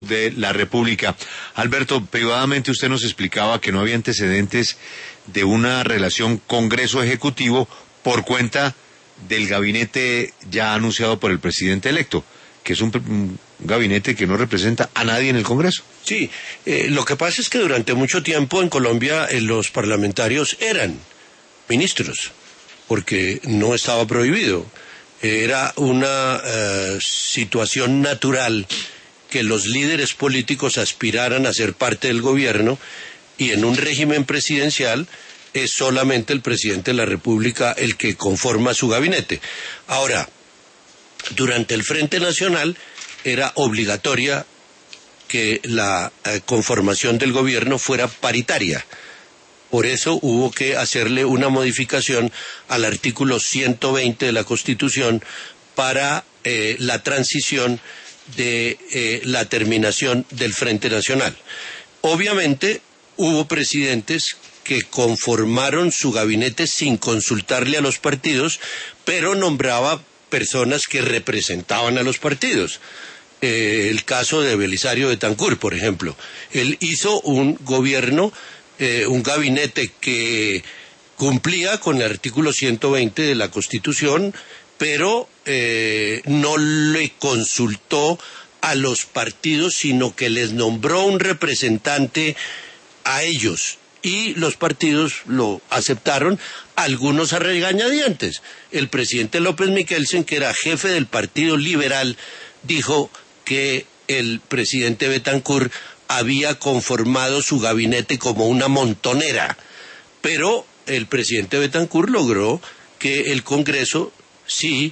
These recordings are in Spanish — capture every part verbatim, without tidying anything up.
de la República. Alberto, privadamente usted nos explicaba que no había antecedentes de una relación Congreso-Ejecutivo por cuenta del gabinete ya anunciado por el presidente electo, que es un, un gabinete que no representa a nadie en el Congreso. Sí, eh, lo que pasa es que durante mucho tiempo en Colombia eh, los parlamentarios eran ministros, porque no estaba prohibido. Era una eh, situación natural que los líderes políticos aspiraran a ser parte del gobierno, y en un régimen presidencial es solamente el presidente de la República el que conforma su gabinete. Ahora, durante el Frente Nacional era obligatoria que la eh, conformación del gobierno fuera paritaria. Por eso hubo que hacerle una modificación al artículo ciento veinte de la Constitución para eh, la transición de eh, la terminación del Frente Nacional. Obviamente hubo presidentes que conformaron su gabinete sin consultarle a los partidos, pero nombraba personas que representaban a los partidos. Eh, el caso de Belisario Betancur, por ejemplo. Él hizo un gobierno, eh, un gabinete que cumplía con el artículo ciento veinte de la Constitución, pero eh, no le consultó a los partidos, sino que les nombró un representante a ellos, y los partidos lo aceptaron, algunos a regañadientes. El presidente López Michelsen, que era jefe del Partido Liberal, dijo que el presidente Betancur había conformado su gabinete como una montonera, pero el presidente Betancur logró que el Congreso sí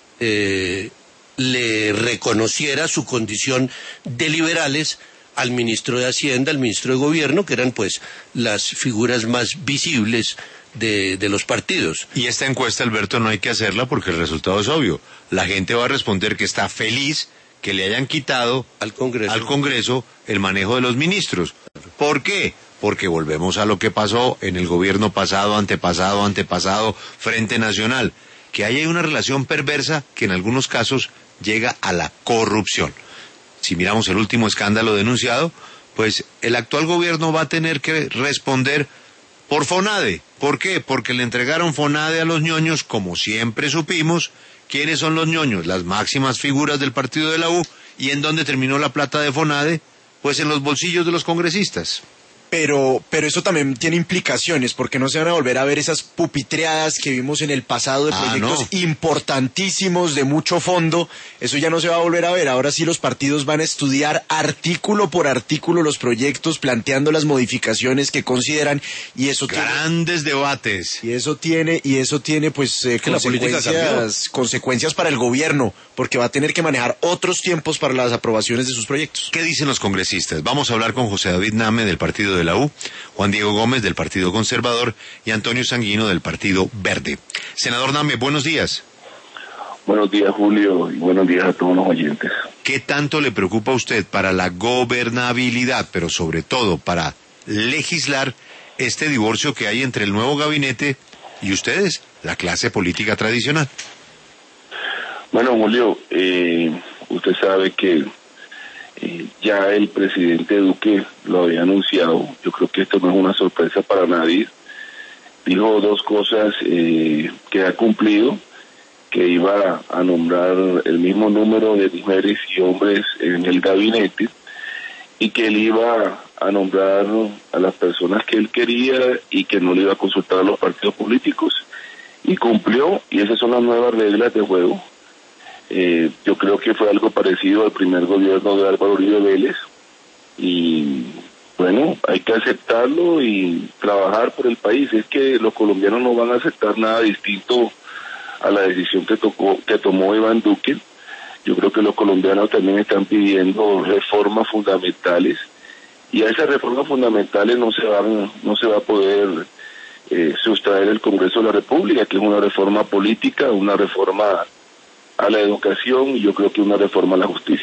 eh, le reconociera su condición de liberales al ministro de Hacienda, al ministro de Gobierno, que eran pues las figuras más visibles de, de los partidos. Y esta encuesta, Alberto, no hay que hacerla porque el resultado es obvio. La gente va a responder que está feliz que le hayan quitado al Congreso, al Congreso el manejo de los ministros. ¿Por qué? Porque volvemos a lo que pasó en el gobierno pasado, antepasado, antepasado, Frente Nacional, que ahí hay una relación perversa que en algunos casos llega a la corrupción. Si miramos el último escándalo denunciado, pues el actual gobierno va a tener que responder por FONADE. ¿Por qué? Porque le entregaron FONADE a los ñoños, como siempre supimos. ¿Quiénes son los ñoños? Las máximas figuras del partido de la U. ¿Y en dónde terminó la plata de FONADE? Pues en los bolsillos de los congresistas. Pero, pero eso también tiene implicaciones, porque no se van a volver a ver esas pupitreadas que vimos en el pasado de proyectos ah, no. importantísimos, de mucho fondo. Eso ya no se va a volver a ver. Ahora sí los partidos van a estudiar artículo por artículo los proyectos, planteando las modificaciones que consideran, y eso grandes tiene, debates. Y eso tiene, y eso tiene pues eh, consecuencias, consecuencias para el gobierno, porque va a tener que manejar otros tiempos para las aprobaciones de sus proyectos. ¿Qué dicen los congresistas? Vamos a hablar con José David Name del partido de de la U, Juan Diego Gómez del Partido Conservador y Antonio Sanguino del Partido Verde. Senador Name, buenos días. Buenos días, Julio, y buenos días a todos los oyentes. ¿Qué tanto le preocupa a usted para la gobernabilidad, pero sobre todo para legislar este divorcio que hay entre el nuevo gabinete y ustedes, la clase política tradicional? Bueno, Julio, eh, usted sabe que Eh, ya el presidente Duque lo había anunciado. Yo creo que esto no es una sorpresa para nadie. Dijo dos cosas eh, que ha cumplido, que iba a nombrar el mismo número de mujeres y hombres en el gabinete, y que él iba a nombrar a las personas que él quería y que no le iba a consultar a los partidos políticos, y cumplió, y esas son las nuevas reglas de juego. Eh, yo creo que fue algo parecido al primer gobierno de Álvaro Uribe Vélez, y bueno, hay que aceptarlo y trabajar por el país. Es que los colombianos no van a aceptar nada distinto a la decisión que tocó, que tomó Iván Duque. Yo creo que los colombianos también están pidiendo reformas fundamentales, y a esas reformas fundamentales no se van, no se va a poder eh, sustraer el Congreso de la República, que es una reforma política, una reforma a la educación, y yo creo que una reforma a la justicia.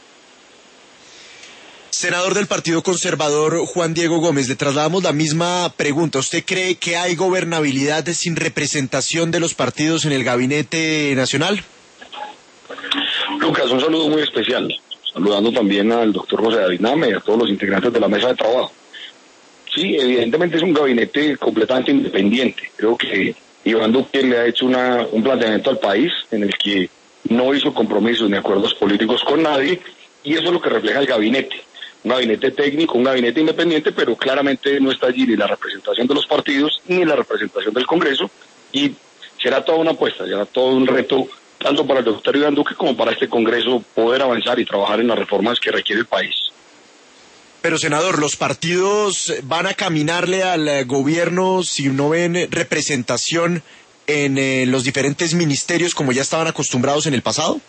Senador del Partido Conservador, Juan Diego Gómez, le trasladamos la misma pregunta. ¿Usted cree que hay gobernabilidad sin representación de los partidos en el gabinete nacional? Lucas, un saludo muy especial. saludando también al doctor José David Name y a todos los integrantes de la mesa de trabajo. Sí, evidentemente es un gabinete completamente independiente. Creo que Iván Duque le ha hecho una, un planteamiento al país en el que no hizo compromisos ni acuerdos políticos con nadie, y eso es lo que refleja el gabinete. Un gabinete técnico, un gabinete independiente, pero claramente no está allí ni la representación de los partidos ni la representación del Congreso, y será toda una apuesta, será todo un reto, tanto para el doctor Iván Duque como para este Congreso, poder avanzar y trabajar en las reformas que requiere el país. Pero, senador, ¿los partidos van a caminarle al gobierno si no ven representación en eh, los diferentes ministerios como ya estaban acostumbrados en el pasado?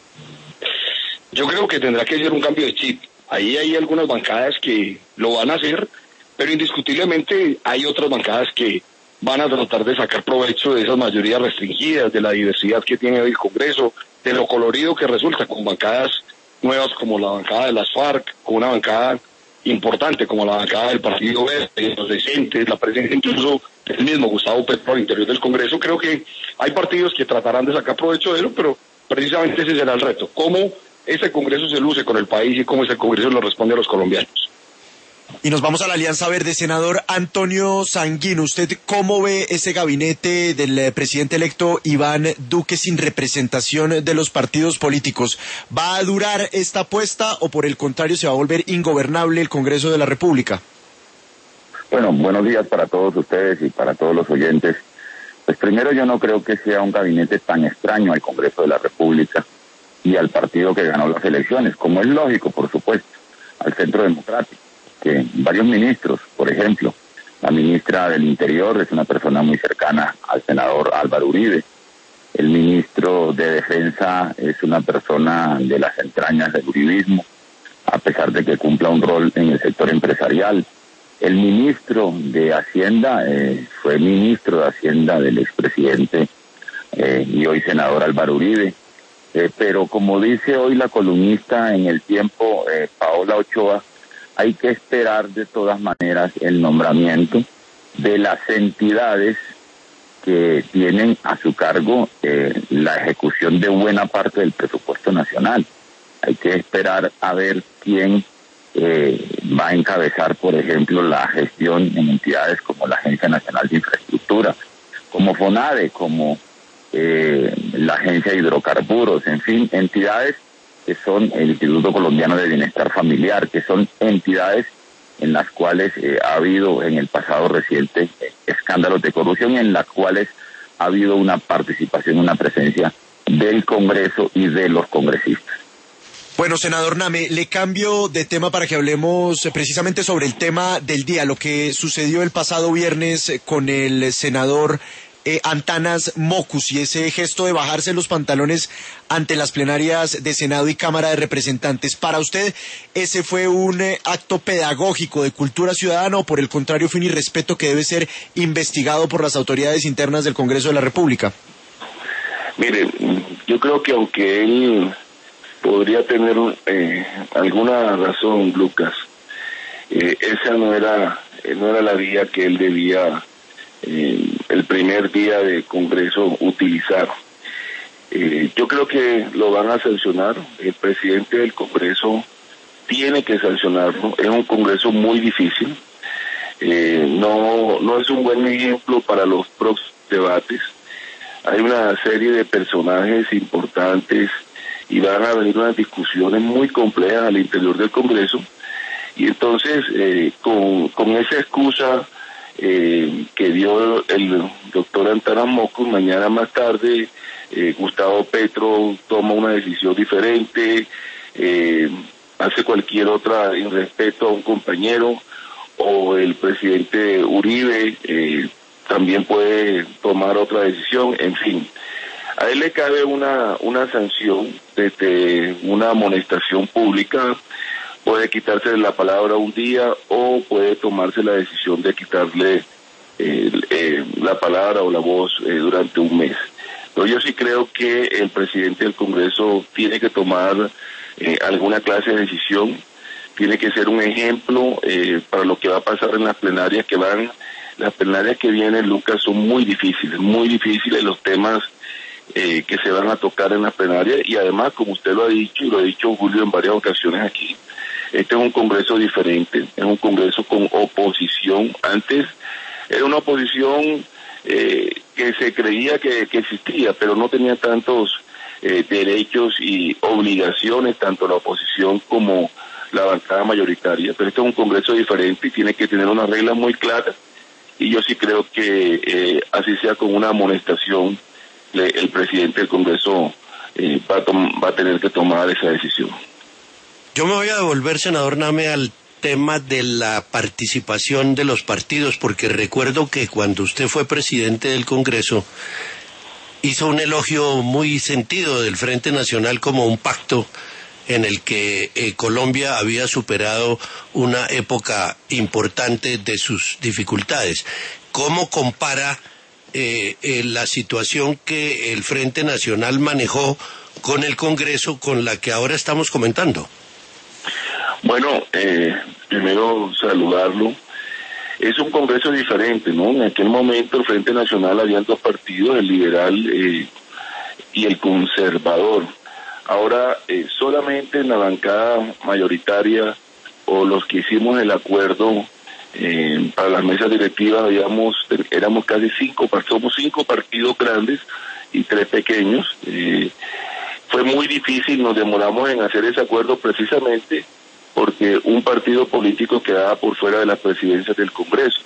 Yo creo que tendrá que ser un cambio de chip. Ahí hay algunas bancadas que lo van a hacer, pero indiscutiblemente hay otras bancadas que van a tratar de sacar provecho de esas mayorías restringidas, de la diversidad que tiene hoy el Congreso, de lo colorido que resulta con bancadas nuevas como la bancada de las FARC, con una bancada importante como la bancada del Partido Verde, los decentes, la presencia incluso del mismo Gustavo Petro al interior del Congreso. Creo que hay partidos que tratarán de sacar provecho de eso, pero precisamente ese será el reto, cómo ese Congreso se luce con el país y cómo ese Congreso lo responde a los colombianos. Y nos vamos a la Alianza Verde. Senador Antonio Sanguino, ¿usted cómo ve ese gabinete del eh, presidente electo Iván Duque sin representación de los partidos políticos? ¿Va a durar esta apuesta o por el contrario se va a volver ingobernable el Congreso de la República? Bueno, buenos días para todos ustedes y para todos los oyentes. Pues primero, yo no creo que sea un gabinete tan extraño al Congreso de la República y al partido que ganó las elecciones, como es lógico, por supuesto, al Centro Democrático. Que varios ministros, por ejemplo, la ministra del Interior es una persona muy cercana al senador Álvaro Uribe, el ministro de Defensa es una persona de las entrañas del uribismo, a pesar de que cumpla un rol en el sector empresarial. El ministro de Hacienda eh, fue ministro de Hacienda del expresidente eh, y hoy senador Álvaro Uribe, eh, pero como dice hoy la columnista en El Tiempo, eh, Paola Ochoa, hay que esperar de todas maneras el nombramiento de las entidades que tienen a su cargo eh, la ejecución de buena parte del presupuesto nacional. Hay que esperar a ver quién eh, va a encabezar, por ejemplo, la gestión en entidades como la Agencia Nacional de Infraestructura, como FONADE, como eh, la Agencia de Hidrocarburos, en fin, entidades que son el Instituto Colombiano de Bienestar Familiar, que son entidades en las cuales eh, ha habido en el pasado reciente eh, escándalos de corrupción y en las cuales ha habido una participación, una presencia del Congreso y de los congresistas. Bueno, senador Name, le cambio de tema para que hablemos precisamente sobre el tema del día, lo que sucedió el pasado viernes con el senador Eh, Antanas Mockus y ese gesto de bajarse los pantalones ante las plenarias de Senado y Cámara de Representantes. ¿Para usted ese fue un eh, acto pedagógico de cultura ciudadana o por el contrario fue un irrespeto que debe ser investigado por las autoridades internas del Congreso de la República? Mire, yo creo que aunque él podría tener eh, alguna razón, Lucas, eh, esa no era, no era la vía que él debía Eh, el primer día de Congreso utilizar. Eh, yo creo que lo van a sancionar, el presidente del Congreso tiene que sancionarlo, es un Congreso muy difícil, eh, no, no es un buen ejemplo para los próximos debates, hay una serie de personajes importantes y van a venir unas discusiones muy complejas al interior del Congreso, y entonces eh, con, con esa excusa Eh, que dio el doctor Antanas Mockus, mañana más tarde eh, Gustavo Petro toma una decisión diferente, eh, hace cualquier otra irrespeto a un compañero, o el presidente Uribe eh, también puede tomar otra decisión, en fin. A él le cabe una, una sanción desde una amonestación pública, puede quitarse la palabra un día o puede tomarse la decisión de quitarle eh, eh, la palabra o la voz eh, durante un mes. Pero yo sí creo que el presidente del Congreso tiene que tomar eh, alguna clase de decisión, tiene que ser un ejemplo eh, para lo que va a pasar en las plenarias que van, las plenarias que vienen, Lucas, son muy difíciles, muy difíciles los temas eh, que se van a tocar en la plenaria, y además, como usted lo ha dicho, y lo ha dicho Julio en varias ocasiones aquí, este es un Congreso diferente, es un Congreso con oposición. Antes era una oposición eh, que se creía que, que existía, pero no tenía tantos eh, derechos y obligaciones, tanto la oposición como la bancada mayoritaria. Pero este es un Congreso diferente y tiene que tener unas reglas muy claras, y yo sí creo que eh, así sea con una amonestación, le, el presidente del Congreso eh, va, a va a tener que tomar esa decisión. Yo me voy a devolver, senador Name, al tema de la participación de los partidos, porque recuerdo que cuando usted fue presidente del Congreso hizo un elogio muy sentido del Frente Nacional como un pacto en el que eh, Colombia había superado una época importante de sus dificultades. ¿Cómo compara eh, eh, la situación que el Frente Nacional manejó con el Congreso con la que ahora estamos comentando? Bueno, eh, primero saludarlo. Es un Congreso diferente, ¿no? En aquel momento el Frente Nacional había dos partidos, el liberal eh, y el conservador. Ahora eh, solamente en la bancada mayoritaria o los que hicimos el acuerdo eh, para las mesas directivas habíamos, éramos casi cinco, somos cinco partidos grandes y tres pequeños. Eh, fue muy difícil, nos demoramos en hacer ese acuerdo precisamente porque un partido político quedaba por fuera de la presidencia del Congreso.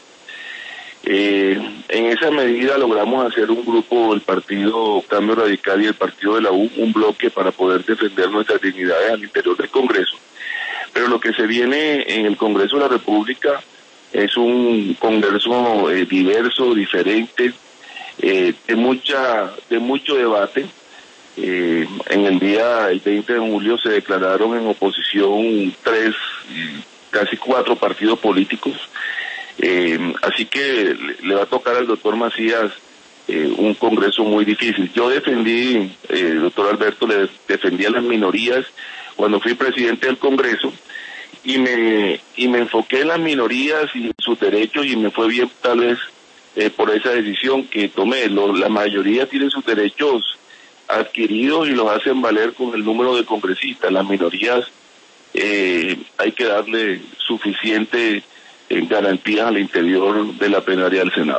Eh, en esa medida logramos hacer un grupo, el Partido Cambio Radical y el Partido de la U, un bloque para poder defender nuestras dignidades al interior del Congreso. Pero lo que se viene en el Congreso de la República es un Congreso eh, diverso, diferente, eh, de mucha, de mucho debate. Eh, en el día, el veinte de julio, se declararon en oposición tres, casi cuatro partidos políticos. Eh, así que le va a tocar al doctor Macías eh, un Congreso muy difícil. Yo defendí, eh, doctor Alberto, le defendí a las minorías cuando fui presidente del Congreso, y me y me enfoqué en las minorías y sus derechos, y me fue bien tal vez eh, por esa decisión que tomé. Lo, la mayoría tiene sus derechos adquiridos y los hacen valer con el número de congresistas. Las minorías eh, hay que darle suficiente eh, garantías al interior de la plenaria del Senado.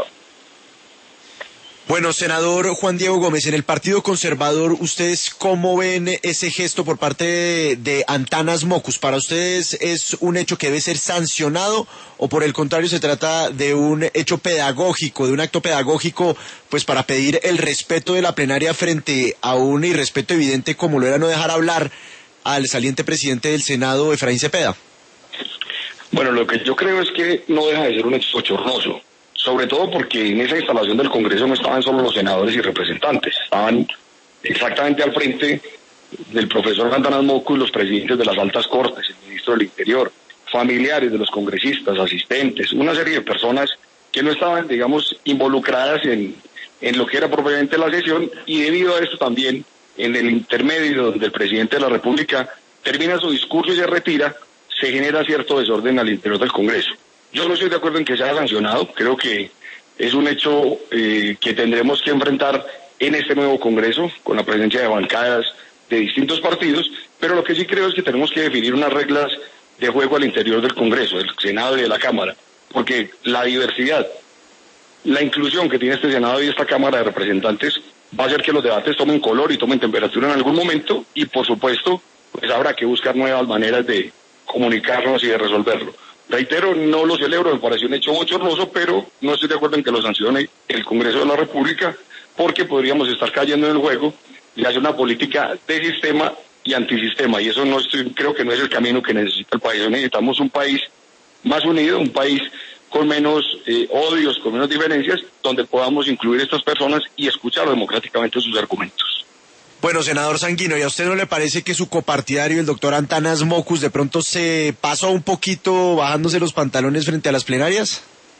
Bueno, senador Juan Diego Gómez, en el Partido Conservador, ¿ustedes cómo ven ese gesto por parte de, de Antanas Mockus? ¿Para ustedes es un hecho que debe ser sancionado o por el contrario se trata de un hecho pedagógico, de un acto pedagógico, pues para pedir el respeto de la plenaria frente a un irrespeto evidente como lo era no dejar hablar al saliente presidente del Senado, Efraín Cepeda? Bueno, lo que yo creo es que no deja de ser un hecho bochornoso. Sobre todo porque en esa instalación del Congreso no estaban solo los senadores y representantes, estaban exactamente al frente del profesor Antanas Mockus los presidentes de las altas cortes, el ministro del Interior, familiares de los congresistas, asistentes, una serie de personas que no estaban, digamos, involucradas en, en lo que era propiamente la sesión, y debido a esto también, en el intermedio donde el presidente de la República termina su discurso y se retira, se genera cierto desorden al interior del Congreso. Yo no estoy de acuerdo en que sea sancionado, creo que es un hecho eh, que tendremos que enfrentar en este nuevo Congreso, con la presencia de bancadas de distintos partidos, pero lo que sí creo es que tenemos que definir unas reglas de juego al interior del Congreso, del Senado y de la Cámara, porque la diversidad, la inclusión que tiene este Senado y esta Cámara de Representantes va a hacer que los debates tomen color y tomen temperatura en algún momento, y por supuesto, pues habrá que buscar nuevas maneras de comunicarnos y de resolverlo. Reitero, no lo celebro, me pareció un hecho bochornoso, pero no estoy de acuerdo en que lo sancione el Congreso de la República, porque podríamos estar cayendo en el juego y hacer una política de sistema y antisistema, y eso no estoy, creo que no es el camino que necesita el país. Necesitamos un país más unido, un país con menos eh, odios, con menos diferencias, donde podamos incluir a estas personas y escuchar democráticamente sus argumentos. Bueno, senador Sanguino, ¿y a usted no le parece que su copartidario, el doctor Antanas Mockus, de pronto se pasó un poquito bajándose los pantalones frente a las plenarias?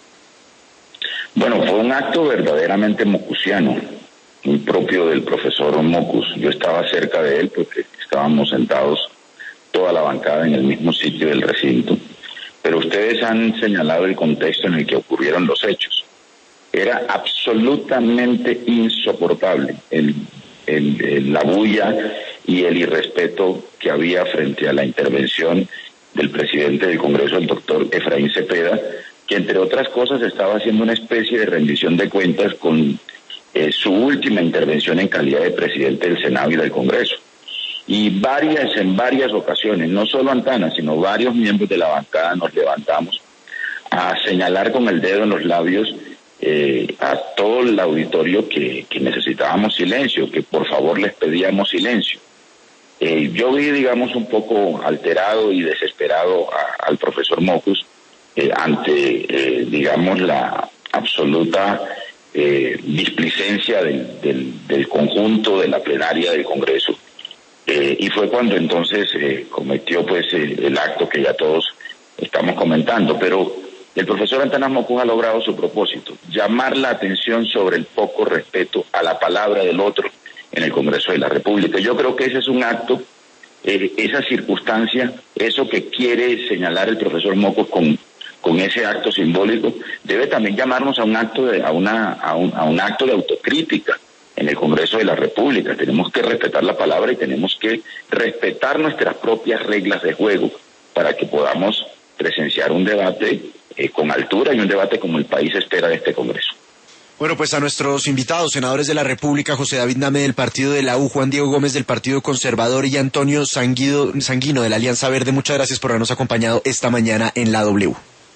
Bueno, fue un acto verdaderamente mockusiano, muy propio del profesor Mockus. Yo estaba cerca de él porque estábamos sentados toda la bancada en el mismo sitio del recinto, pero ustedes han señalado el contexto en el que ocurrieron los hechos. Era absolutamente insoportable el el, el, la bulla y el irrespeto que había frente a la intervención del presidente del Congreso, el doctor Efraín Cepeda, que entre otras cosas estaba haciendo una especie de rendición de cuentas con eh, su última intervención en calidad de presidente del Senado y del Congreso. Y varias, en varias ocasiones, no solo Antana, sino varios miembros de la bancada nos levantamos a señalar con el dedo en los labios eh, a todo el auditorio que, que necesitábamos silencio, que por favor les pedíamos silencio. Eh, yo vi, digamos, un poco alterado y desesperado a, al profesor Mockus eh, ante, eh, digamos, la absoluta eh, displicencia del, del, del conjunto de la plenaria del Congreso. Eh, y fue cuando entonces eh, cometió pues el, el acto que ya todos estamos comentando. Pero el profesor Antanas Mockus ha logrado su propósito, llamar la atención sobre el poco respeto a la palabra del otro en el Congreso de la República. Yo creo que ese es un acto, eh, esa circunstancia, eso que quiere señalar el profesor Mockus con, con ese acto simbólico, debe también llamarnos a un acto de, a una, a un, a un acto de autocrítica en el Congreso de la República. Tenemos que respetar la palabra y tenemos que respetar nuestras propias reglas de juego para que podamos presenciar un debate eh, con altura y un debate como el país espera de este Congreso. Bueno, pues a nuestros invitados, senadores de la República, José David Name del partido de la U, Juan Diego Gómez del Partido Conservador y Antonio Sanguido, Sanguino de la Alianza Verde, muchas gracias por habernos acompañado esta mañana en la W.